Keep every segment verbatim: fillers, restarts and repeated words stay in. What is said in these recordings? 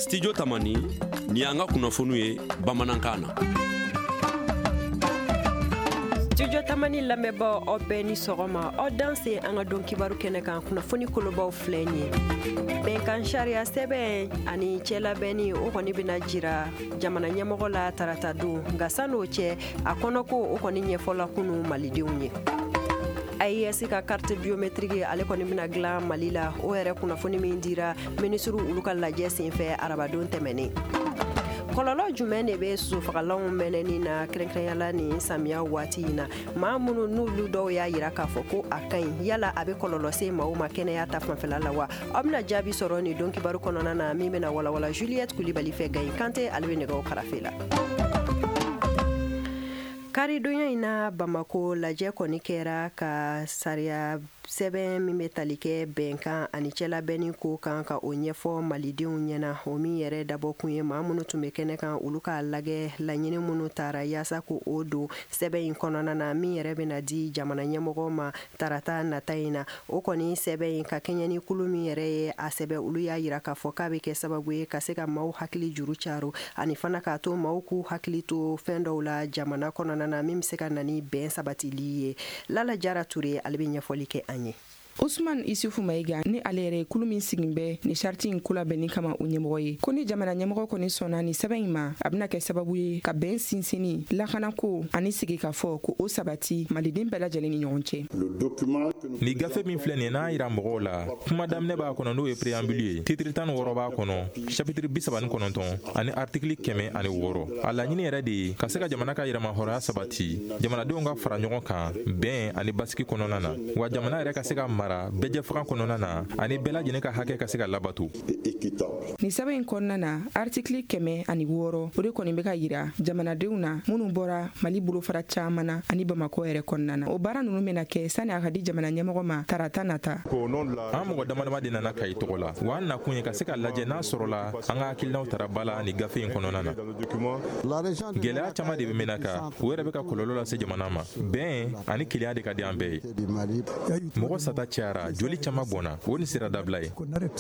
Studio Tamani ni an ka kunnafoniw ye bamanankan na. Studio Tamani lamɛnbaaw aw bɛɛ ni sɔgɔma aw danse an ka don kibaru kɛnɛ kan kunnafoni kolobaw filɛ nin ye. Bɛnkan sariya sɛbɛn ani cɛlabɛnni o kɔni bɛna jira jamana ɲɛmɔgɔ la tarata don nka san'o cɛ a kɔnɔ ko o kɔni ɲɛfɔla kunu malidenw ye. A E S ka carte biométrique ale kɔni bɛna dilan Mali la o yɛrɛ kunnafoni min dira minisiriw olu ka lajɛ senfɛ arabadon tɛmɛnen. Kɔlɔlɔ jumɛn de bɛ sosofagalanw mɛnɛni na kɛrɛnkɛrɛnyala ni samiya waati in na maa minnu n'olu dɔw y'a jira k'a fɔ ko a ka ɲi yala a bɛ kɔlɔlɔ se maaw ma kɛnɛya ta fanfɛla la wa aw bɛna jaabi sɔrɔ nin don kibaru kɔnɔna na min bɛna walawala Juliette Kulibali fɛ Gaye Kante ale bɛ nɛgɛw karafe la. Karidonya in na Bamako lajɛ kɔni kɛra ka sariya sɛbɛn min bɛ tali kɛ bɛnkan ani cɛlabɛnni ko kan ka o ɲɛfɔ malidenw ɲɛna o min yɛrɛ dabɔ kun ye maa minnu tun bɛ kɛnɛ kan olu k'a lagɛ laɲini minnu taara yaasa ko o don sɛbɛn in kɔnɔna na min yɛrɛ bɛna di jamana ɲɛmɔgɔ ma tarata nata in na o kɔni sɛbɛn in ka kɛɲɛ ni kulu min yɛrɛ ye a sɛbɛn olu y'a jira k'a fɔ k'a bɛ kɛ sababu ye ka se ka maaw hakili juru caro ani fana k'a to maaw k'u hakili to fɛn dɔw la jamana kɔnɔna na min bɛ se ka na ni bɛn sabatili ye. Lala Jara Ture ale bɛ ɲɛfɔli kɛ an ye. Usman Isufu Maiga ni ale yɛrɛ kulu min sigin bɛ ni sharti in kula bɛnni kama o ɲɛmɔgɔ ye ko ni jamana ɲɛmɔgɔ kɔni sɔnna ni sɛbɛn in ma a bɛna kɛ sababu ye ka bɛn sinsinni lakanako ani sigi ka fɔ ko o sabati maliden bɛɛ lajɛlen ni ɲɔgɔn cɛ. Ni gafe min filɛ nin n'a yira mɔgɔw la kuma daminɛ b'a kɔnɔ n'o ye préambule ye titre tan ni wɔɔrɔ b'a kɔnɔ chapitre bi saba ni kɔnɔntɔn ani article kɛmɛ ani wɔɔrɔ a laɲini yɛrɛ de ye ka se ka jamana ka yɛrɛma hɔrɔnya sabati jamanadenw ka fara ɲɔgɔn kan bɛn ani basigi kɔnɔna na wa jamana yɛrɛ ka se ka mara bɛjɛ faga kɔnɔna na ani bɛɛ lajɛlen ka hakɛ ka se ka labato. Ni sɛbɛn in kɔnɔna na article kɛmɛ ani wɔɔrɔ o de kɔni bɛ ka yira jamanadenw na minnu bɔra Mali bolofara caman na ani Bamako yɛrɛ kɔnɔna na o baara ninnu bɛna kɛ sani a ka di jamana ɲɛmɔgɔ ma tarata nata. An mɔgɔ damadama de nana Kayi tɔgɔ la wa an nakun ye ka se ka lajɛ n'a sɔrɔla an ka hakilinaw tara ba la ni gafe in kɔnɔna na. Gɛlɛya caman de bɛ mɛnna kan o yɛrɛ bɛ ka kɔlɔlɔ lase jamana ma bɛn ani kelenya de ka di an bɛɛ ye. Mɔgɔ sata cayara joli caman bɔnna o ni sira dabila ye.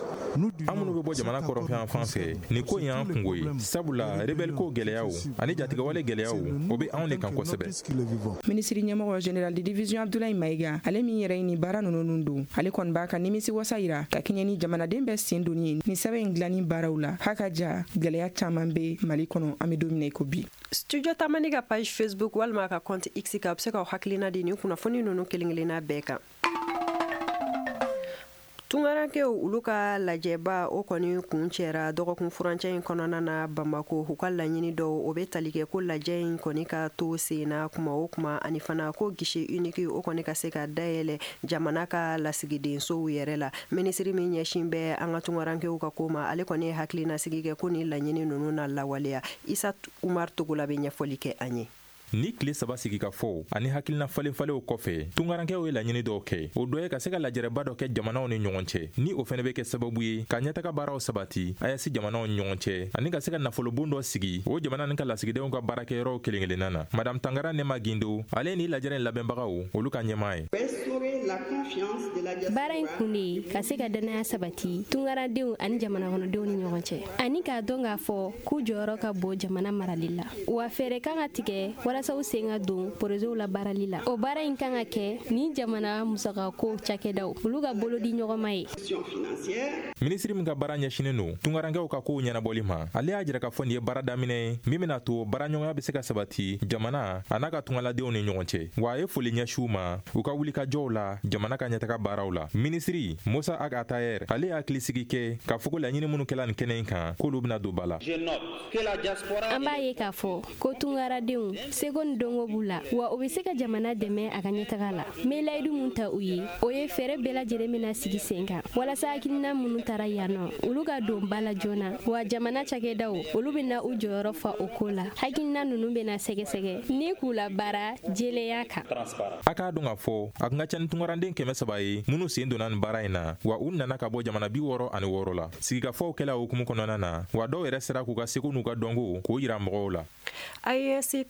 An minnu bɛ bɔ jamana kɔrɔnfɛn fan fɛ nin ko in y'an kungo ye sabula rebelle ko gɛlɛyaw ani jatigɛwale gɛlɛyaw o bɛ anw de kan kosɛbɛ. Minisiri ɲɛmɔgɔ général de division Abdoulaye Maiga ale min yɛrɛ ye ni baara ninnu don ale kɔni b'a ka nimisi wasa yira ka kɛɲɛ ni jamanaden bɛɛ sen donni ye ni sɛbɛn in dilanni baaraw la hakaja gɛlɛya caman bɛ Mali kɔnɔ an bɛ don min na i ko bi. Studio Tamani ka page Facebook walima ka compte X ka bɛ se ka hakilina di ni kunnafoni ninnu kelen-kelenna bɛɛ kan. Tungarankew olu ka lajɛba o kɔni kun cɛra dɔgɔkun furancɛ in kɔnɔna na Bamako u ka laɲini dɔw o bɛ tali kɛ ko lajɛ in kɔni ka to senna kuma o kuma ani fana ko guichet unique o kɔni ka se ka dayɛlɛ jamana ka lasigidensow yɛrɛ la minisiri min ɲɛsin bɛ an ka tungarankew ka ko ma ale kɔni ye hakilina sigi kɛ ko ni laɲini ninnu na lawaleya Isa Umar Togola bɛ ɲɛfɔli kɛ an ye. Ni tile saba sigi ka fɔ ani hakilina falen-falenw kɔfɛ tungarankɛw ye laɲini dɔw kɛ o dɔ ye ka se ka lajɛrɛba dɔ kɛ jamanaw ni ɲɔgɔn cɛ ni o fɛnɛ bɛ kɛ sababu ye ka ɲɛtaga baaraw sabati a yasi jamanaw ni ɲɔgɔn cɛ ani ka se ka nafolobon dɔ sigi o jamana ni ka lasigidenw ka baarakɛyɔrɔw kelen-kelenna na madame Tangara Nema Gindo ale ni lajɛrɛ in labɛnbagaw olu ka ɲɛmaa ye. Baara in kun de ye ka se ka danaya sabati tungaradenw ani jamana kɔnɔdenw ni ɲɔgɔn cɛ ani k'a dɔn k'a fɔ k'u jɔyɔrɔ ka bon jamana marali la wa fɛɛrɛ kan ka tigɛ walasa u sen ka don porozew la baarali la o baara in kan ka kɛ ni jamana musakako cakɛdaw olu ka bolo di ɲɔgɔnma ye. Minisiri min ka baara ɲɛsinen don tungarankɛw ka kow ɲɛnabɔli ma ale y'a jira k'a fɔ nin ye baara daminɛ ye min bɛna to baaraɲɔgɔnya bɛ se ka sabati jamana a n'a ka tungaladenw ni ɲɔgɔn cɛ wa a ye foli ɲɛsiw ma u ka wulikajɔw la jamana ka ɲɛtaga baaraw la. Minisiri Musa Ag Atayer ale y'a hakilisigi kɛ k'a fɔ ko laɲini minnu kɛla nin kɛnɛ in kan k'olu bɛna don ba la. An b'a ye k'a fɔ ko tungaradenw seko ni dɔnko b'u la wa o bɛ se ka jamana dɛmɛ a ka ɲɛtaga la n bɛ layidu mun ta u ye o ye fɛɛrɛ bɛɛ lajɛlen bɛna sigi sen kan walasa hakilina minnu taara yan nɔ olu ka don ba la joona wa jamana cakɛdaw olu bɛna u jɔyɔrɔ fa o ko la hakilina ninnu bɛna sɛgɛsɛgɛ ni k'u la baara jɛlenya kan. A k'a dɔn k'a fɔ a kun ka ca ni tungaranden kɛmɛ saba ye minnu sen donna nin baara in na wa u nana ka bɔ jamana bi wɔɔrɔ ani wɔɔrɔ la sigikafɔw kɛla hukumu kɔnɔna na wa dɔw yɛrɛ sera k'u ka seko n'u ka dɔnko k'o yira mɔgɔw la. A E S ka carte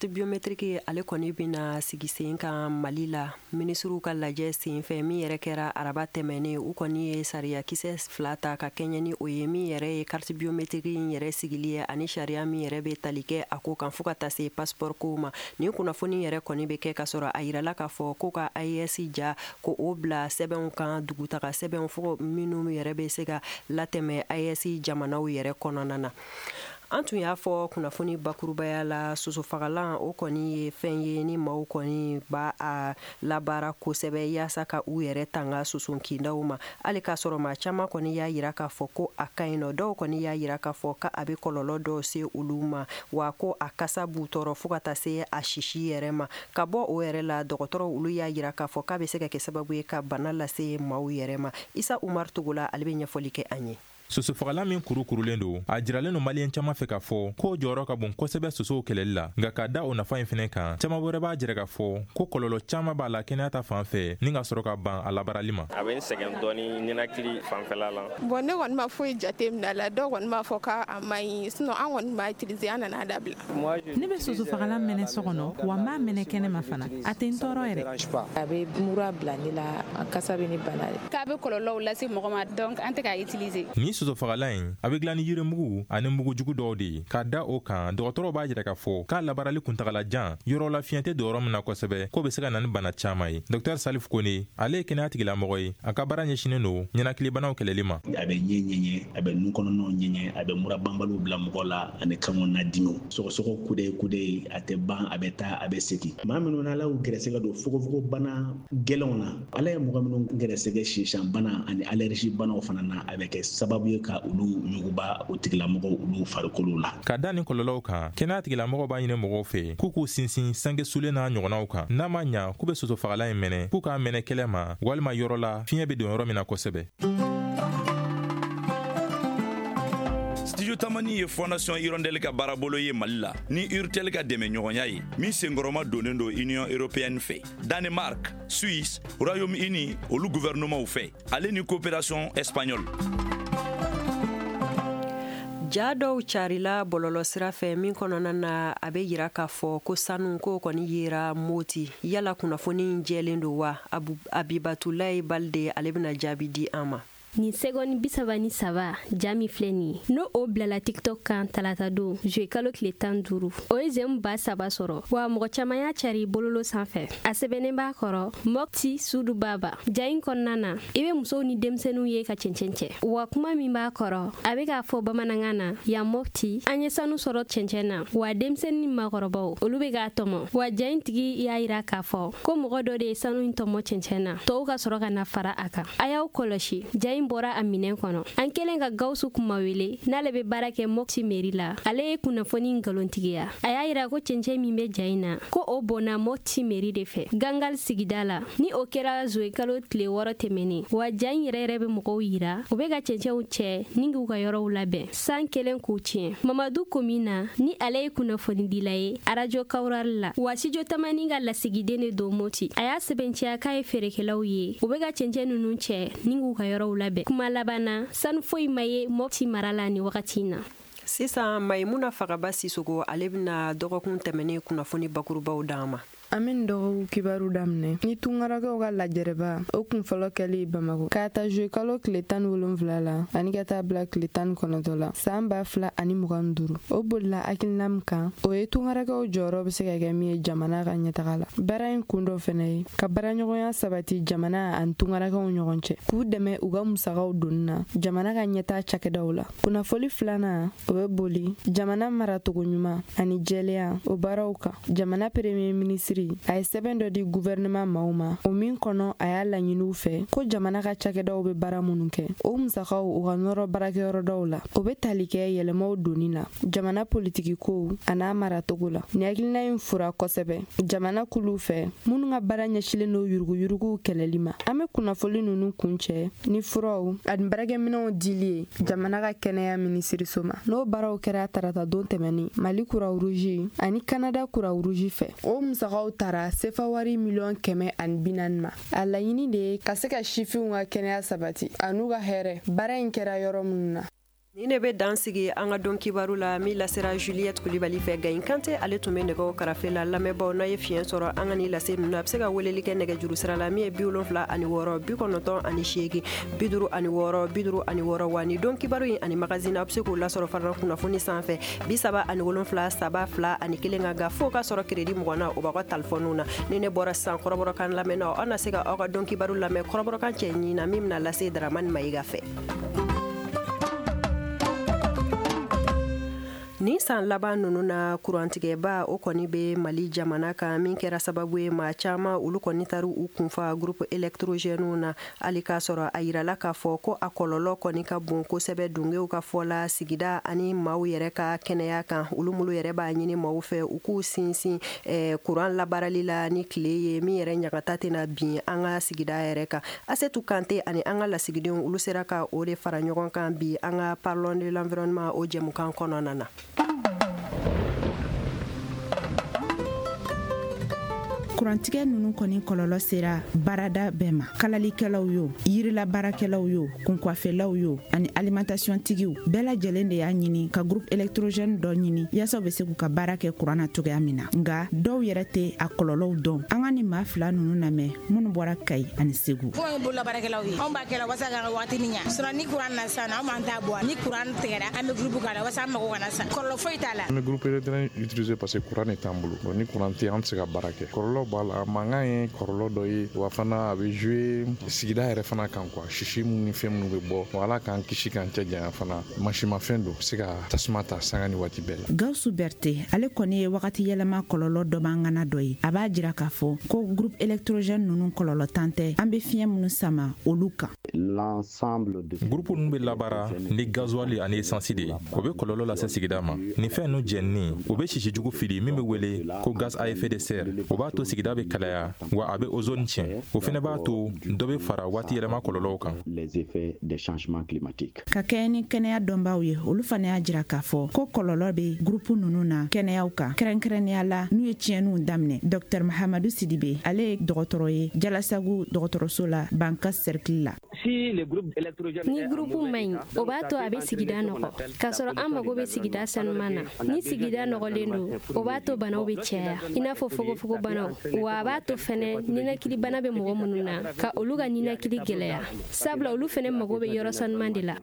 carte biométrique ale kɔni bena sigi sen kan Mali la. Ministru ka lajɛ sen fɛ min yɛrɛ kɛra araba tɛmɛnen u kɔni ye sariya kisɛ fila ta ka kɛɲɛ ni o ye min yɛrɛ ye carte biométrique in yɛrɛ sigili ye ani sariya min yɛrɛ be tali kɛ a ko kan fo ka taa se passeport ko ma. Nin kunnafoni yɛrɛ kɔni be kɛ ka sɔrɔ a yirala k'a fɔ ko ka A E S ja ko o bila sɛbɛnw kan dugutaga sɛbɛnw fo minnu yɛrɛ be se ka latɛmɛ A E S jamanaw yɛrɛ kɔnɔna na. An tun y'a fɔ kunnafoni bakurubaya la sosofagalan o kɔni ye fɛn ye ni maaw kɔni b'a a labaara kosɛbɛ yaasa ka u yɛrɛ tanga sosonkindaw ma. Hali k'a sɔrɔ maa caman kɔni y'a yira k'a fɔ ko a ka ɲi nɔ, dɔw kɔni y'a yira k'a fɔ ka a be kɔlɔlɔ dɔw se olu ma wa ko a kasa b'u tɔɔrɔ fo ka taa se a sisi yɛrɛ ma. Ka bɔ o yɛrɛ la dɔgɔtɔrɔw olu y'a yira k'a fɔ k'a be se ka kɛ sababu ye ka bana lase maaw yɛrɛ ma. Isa Umar Togola ale be ɲɛfɔli kɛ an ye. sosofagalan min kurukurulen don a jiralen don maliyɛn caman fɛ k'a fɔ ko jɔyɔrɔ ka bon kosɛbɛ sosow kɛlɛli la nka ka da o nafa in fɛnɛ kan caman wɛrɛ b'a jira k'a fɔ ko kɔlɔlɔ caman b'a la kɛnɛya ta fan fɛ ni ka sɔrɔ ka ban a labarali ma. A bɛ n sɛgɛn dɔɔni ninakili fanfɛla la. Bon ne kɔni ma foyi jate minɛ la dɔw kɔni b'a fɔ k'a man ɲi sinon an kɔni b'a utiliser an nana dabila. Ne bɛ sosofagalan mɛnɛ so kɔnɔ wa n b'a mɛnɛ kɛnɛma fana a tɛ n tɔɔrɔ yɛrɛ. A bɛ mura bila ne la a kasa bɛ ne bana de. K'a bɛ kɔlɔlɔw lase mɔgɔ ma donc an tɛ k'a utiliser. Ni sosofagalan in a bɛ dilan ni yirimugu ani mugujugu dɔw de ye k'a da o kan dɔgɔtɔrɔw b'a jira k'a fɔ k'a labarali kuntagalajan yɔrɔ la fiɲɛ tɛ don yɔrɔ min na kosɛbɛ k'o bɛ se ka na ni bana caman ye. Dr Salif Kone ale ye kɛnɛya tigilamɔgɔ ye a ka baara ɲɛsinen don ɲɛnakilibanaw kɛlɛli ma. A bɛ ɲɛ ɲɛɲɛ a bɛ nun kɔnɔnaw ɲɛɲɛ a bɛ mura banbaliw bila mɔgɔ la ani kan kɔnɔna dimiw sɔgɔsɔgɔ kude kude a tɛ ban a bɛ taa a bɛ segin. Maa minnu n'Ala y'u gɛrɛsɛgɛ don fogofogo bana gɛlɛnw na Ala ye mɔgɔ minnu gɛrɛsɛgɛ sisan bana ani allergie banaw fana na a bɛ kɛ sababu ye ka olu ɲuguba o tigilamɔgɔw olu farikolo la. Ka da nin kɔlɔlɔw kan kɛnɛya tigilamɔgɔw b'a ɲini mɔgɔw fɛ k'u k'u sinsin sange sulen n'a ɲɔgɔnnaw kan n'a ma ɲa k'u bɛ sosofagalan in mɛnɛ k'u k'a mɛnɛ kɛlɛ ma walima yɔrɔ la fiɲɛ bɛ don yɔrɔ min na kosɛbɛ. Studio Tamani ye Fondation Hirondelle ka baarabolo ye Mali la ni Urtel ka dɛmɛ ɲɔgɔnya ye min senkɔrɔma donnen don Union Européenne fɛ Danemark, Suisse, Royaume-Uni olu gouvernement fɛ ale ni coopération espagnole. Ja dɔw carila bɔlɔlɔ sira fɛ min kɔnɔna na a bɛ yira k'a fɔ ko sanu ko kɔni yera Moti yala kunnafoni jɛlen don wa Abibatulayi Balde ale bɛna jaabi di an ma. Ni seconde bisaba ni saba jami filɛ nin ye no o bilala tiktok kan talata don juye kalo tile tan duuru o ye zɛmu ba saba sɔrɔ wa mɔgɔ caman y'a cari bololo sanfɛ a sɛbɛnnen b'a kɔrɔ Mopti Sudu Baba ja in kɔnɔna na i bɛ musow ni denmisɛnninw ye ka cɛncɛn cɛ wa kuma min b'a kɔrɔ a bɛ k'a fɔ bamanankan na yan Mopti an ye sanu sɔrɔ cɛncɛn na wa denmisɛnnin ni maakɔrɔbaw olu bɛ k'a tɔmɔ wa ja in tigi y'a yira k'a fɔ ko mɔgɔ dɔ de ye sanu in tɔmɔ cɛncɛn na tɔw ka sɔrɔ ka na fara a kan a y'aw kɔlɔsi ja in bɔra a minɛn kɔnɔ an kɛlen ka Gawusu kuma wele n'ale bɛ baara kɛ Mopti mairie la ale ye kunnafoni ngalontigiya a y'a yira ko cɛncɛn min bɛ ja in na ko o bɔnna Mopti mairie de fɛ Gangal sigida la ni o kɛra zuwe kalo tile wɔɔrɔ tɛmɛnen wa ja in yɛrɛ yɛrɛ bɛ mɔgɔw yira u bɛ ka cɛncɛnw cɛ ni k'u ka yɔrɔw labɛn san kelen k'u tiɲɛ Mamadu Komina ni ale ye kunnafoni dila ye arajo Kawurali la wa Studio Tamani ka lasigiden de don Mopti a y'a sɛbɛnciya k'a ye feerekɛlaw ye u bɛ ka cɛncɛn ninnu cɛ ni k'u ka yɔrɔw labɛn kuma labana sanu foyi ma ye Mopti mara la ni wagati na. Sisan Maimuna Fagaba Sisogo ale bɛna dɔgɔkun tɛmɛnen kunnafoni bakurubaw d'an ma. An bɛ dɔgɔkun kibaru daminɛ ni tungarakaw ka lajɛrɛba o kun fɔlɔ kɛli Bamako k'a ta juye kalo tile tan ni wolonwula la ani ka taa bila tile tan ni kɔnɔntɔn la san ba fila ani mugan ni duuru o bolila hakilina min kan o ye tungarakaw jɔyɔrɔ bɛ se ka kɛ min ye jamana ka ɲɛtaga la baara in kun dɔ fɛnɛ ye ka baaraɲɔgɔnya sabati jamana ani tungarakaw ɲɔgɔn cɛ k'u dɛmɛ u ka musakaw donni na jamana ka ɲɛtaa cakɛdaw la kunnafoli filanan o bɛ boli jamana maracogo ɲuman ani jɛlenya o baaraw kan jamana premier ministre a ye sɛbɛn dɔ di gouvernement maaw ma o min kɔnɔ a y'a laɲiniw fɛ ko jamana ka cakɛdaw bɛ baara minnu kɛ o musakaw u ka nɔrɔ baarakɛyɔrɔ dɔw la o bɛ tali kɛ yɛlɛmaw donni la jamana politiki kow a n'a maracogo la ni hakilina in fura kosɛbɛ jamana kuluw fɛ minnu ka baara ɲɛsilen don yuruguyuruguw kɛlɛli ma an bɛ kunnafoli ninnu kun cɛ ni furaw ani baarakɛminɛnw dili ye jamana ka kɛnɛya minisiriso ma n'o baaraw kɛra tarata don tɛmɛnin Mali Croix-Rouge ani Canada Croix-Rouge fɛ o musakaw tara sefa wari miliyɔn kɛmɛ ani bi naani ma a laɲini de ye ka se ka sifinw ka kɛnɛya sabati an'u ka hɛrɛ baara in kɛra yɔrɔ minnu na ni ne be dansigi an ka don kibaru la min lasera Juliette Kulibali fɛ Gayin Kante ale tun be nɛgɛw karafe la lamɛnbaw n'a ye fiɲɛ sɔrɔ an ka ni lase ninnu a be se ka weleli kɛ nɛgɛjuru sira la min ye bi wolonfila ani wɔɔrɔ bi kɔnɔntɔn ani seegin bi duuru ani wɔɔrɔ bi duuru ani wɔɔrɔ wa ni don kibaru in ani magazine a be se k'o lasɔrɔ fana kunnafoni sanfɛ bi saba ani wolonfila saba fila ani kelen ka ga fo ka sɔrɔ kredi mɔgɔna o b'aw ka talifɔniw na ni ne bɔra sisan kɔrɔbɔrɔkan lamɛnnaw aw na se ka aw ka don kibaru lamɛn kɔrɔbɔrɔkan cɛ ɲi na min bena lase Daramani Mayiga fɛ. ni san laban nunu na kurantigɛba o kɔni be Mali jamana kan min kɛra sababu ye maa caaman olu kɔni taru u kunfa groupe électrogène na hali k'a sɔrɔ a yirala k'a fɔ ko a kɔlɔlɔ kɔni ka bon kosɛbɛ dungew ka fɔla sigida ani maaw yɛrɛ ka kɛnɛya kan olu mulu yɛrɛ b'a ɲini maaw fɛ u k'u sinsin eh, kuran labarali la ni tile ye min yɛrɛ ɲagata tɛna bin an ka sigida yɛrɛ kan. Asetu Kante ani an ka lasigidenw olu sera ka o de fara ɲɔgɔn kan bi an ka Parlons de l'environnement o jɛmukan kɔnɔna na. kurantigɛ nunu kɔni kɔlɔlɔ sera barada bɛɛ ma. Kalalikɛlaw yo, yirila baarakɛlaw yo, kunkwafelaw yo, ani alimentation tigiw bɛɛ lajɛlen de y'a ɲini ka groupe électrogène dɔ ɲini yaasa u be se k'u ka baara kɛ kuran na cogoya min na. Nga dɔw yɛrɛ tɛ a kɔlɔlɔw dɔn. An ka ni maa fila nunu lamɛn minnu bɔra Kayi ani Segu. Fo an bolola baarakɛlaw ye. Anw b'a kɛla wasa ka waati ni ɲa. Sɔrɔ ni kuran na sisan an b'an ta bɔ. Ni kuran tigɛra an bɛ groupe k'a la wasa an mago kana sa. Kɔlɔlɔ foyi t'a la. An bɛ groupe électrogène utiliser parce que kuran de t'an bolo. Bon ni kuran tɛ an tɛ se ka baara kɛ. Kɔlɔlɔ b'a la mankan ye kɔlɔlɔ dɔ ye wa fana a bɛ jouer sigida yɛrɛ fana kan quoi sisi minnu ni fɛn minnu bɛ bɔ ala k'an kisi k'an cɛ janya fana masimafɛn don se ka tasuma ta sanga ni waati bɛɛ la. Gawusu Berte ale kɔni ye wagati yɛlɛma kɔlɔlɔ dɔ b'an ŋana dɔ ye a b'a jira k'a fɔ ko groupe électrogène ninnu kɔlɔlɔ tan tɛ an bɛ fiɲɛ minnu sama olu kan. Groupe ninnu bɛ labaara ni gasoil ani essence de ye o bɛ kɔlɔlɔ lase sigida ma ni fɛn ninnu jɛnni o bɛ sisi jugu fili min bɛ wele ko gaz à effet de serre o b'a to sigida bɛ kalaya wa a bɛ ozone tiɲɛ o fɛnɛ b'a to dɔ bɛ fara waati yɛlɛma kɔlɔlɔw kan. Ka kɛɲɛ ni kɛnɛya dɔnbaw ye olu fana y'a jira k'a fɔ ko kɔlɔlɔ bɛ groupe ninnu na kɛnɛyaw kan kɛrɛnkɛrɛnnenya la n'u ye tiɲɛniw daminɛ. Docteur Mahamadu Sidibe ale ye dɔgɔtɔrɔ ye Jalasagu dɔgɔtɔrɔso la Banka Cercle la. Ni groupe maɲi o b'a to a bɛ sigida nɔgɔ k'a sɔrɔ an mago bɛ sigida sanuman na ni sigida nɔgɔlen don o b'a to banaw bɛ caya i n'a fɔ fogofogo banaw wa a b'a to fɛnɛ ninakili bana bɛ mɔgɔ minnu na ka olu ka ninakili gɛlɛya sabula olu fɛnɛ mago bɛ yɔrɔ sanuman de la.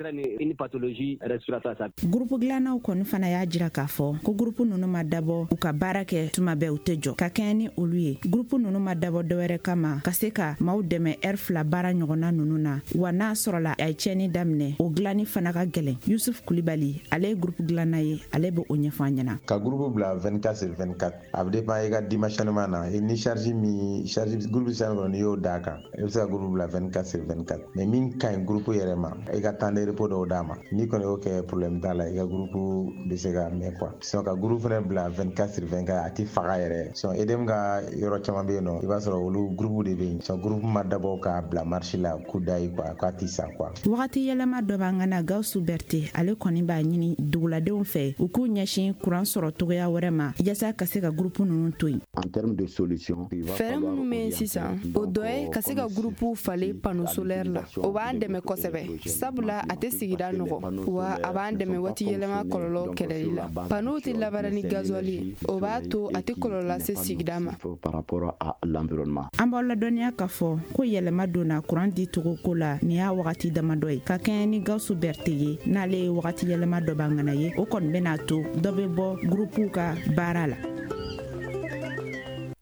Groupe dilannaw kɔni fana y'a jira k'a fɔ ko groupe ninnu ma dabɔ u ka baara kɛ tuma bɛɛ u tɛ jɔ ka kɛɲɛ ni olu ye. Groupe ninnu ma dabɔ dɔwɛrɛ kama ka se ka maaw dɛmɛ heure fila baara ɲɔgɔnna ninnu na wa n'a sɔrɔla a ye tiɲɛni daminɛ o dilanni fana ka gɛlɛn. Yusuf Kulibali ale ye groupe dilanna ye ale bɛ o ɲɛfɔ an ɲɛna. Ka groupe bila vingt-quatre sur vingt-quatre a bɛ dépend i ka dimensionnement na ni charge min charge groupe charge kɔni y'o d'a kan i bɛ se ka groupe bila vingt-quatre sur vingt-quatre mais min ka ɲi groupe yɛrɛ ma i ka temps de repos dɔw d'a ma n'i kɔni y'o kɛ problème t'a la i ka groupe bɛ se ka mɛn quoi sinon ka groupe fana bila vingt-quatre sur vingt-quatre a ti faga yɛrɛ sinon E D M ka yɔrɔ caman bɛ yen nɔ i b'a sɔrɔ olu groupe de bɛ yen sinon groupe ma dabɔ k'a bila marche la k'u da ye quoi k'a ti sa quoi. Wagati yɛlɛma dɔ b'an ŋana Gawusu Berte ale kɔni b'a ɲini duguladenw fɛ u k'u ɲɛsin kuran sɔrɔ togoya wɛrɛ ma yaasa ka se ka groupe ninnu to yen. Fɛɛrɛ minnu bɛ yen sisan o dɔ ye ka se ka gurupuw falen pano solaire la o b'an dɛmɛ kosɛbɛ sabula a tɛ sigida nɔgɔ wa a b'an dɛmɛ waati yɛlɛma kɔlɔlɔ kɛlɛli la. Panow tɛ labaara ni gasoil ye o b'a to a tɛ kɔlɔlɔ lase sigida ma. An b'aw ladɔnniya k'a fɔ ko yɛlɛma donna kuran di togo ko la nin y'a wagati damadɔ ye ka kɛɲɛ ni Gawusu Berte ye n'ale ye wagati yɛlɛma dɔ b'an ŋana ye o kɔni bɛna to dɔ bɛ bɔ gurupuw ka baara la.